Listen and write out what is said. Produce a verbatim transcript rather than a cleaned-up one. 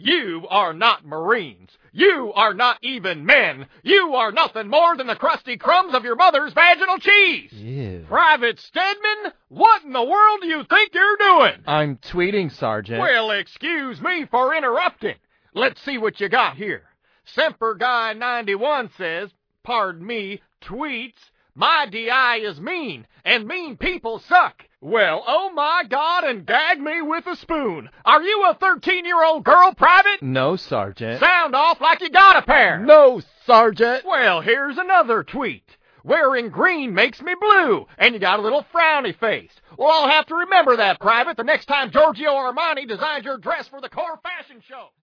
You are not Marines. You are not even men. You are nothing more than the crusty crumbs of your mother's vaginal cheese. Ew. Private Stedman, what in the world do you think you're doing? I'm tweeting, Sergeant. Well, excuse me for interrupting. Let's see what you got here. Semper Guy ninety-one says, pardon me, tweets, my D I is mean, and mean people suck. Well, oh my God, and gag me with a spoon. Are you a thirteen-year-old girl, Private? No, Sergeant. Sound off like you got a pair. No, Sergeant. Well, here's another tweet. Wearing green makes me blue, and you got a little frowny face. Well, I'll have to remember that, Private, the next time Giorgio Armani designs your dress for the Core Fashion Show.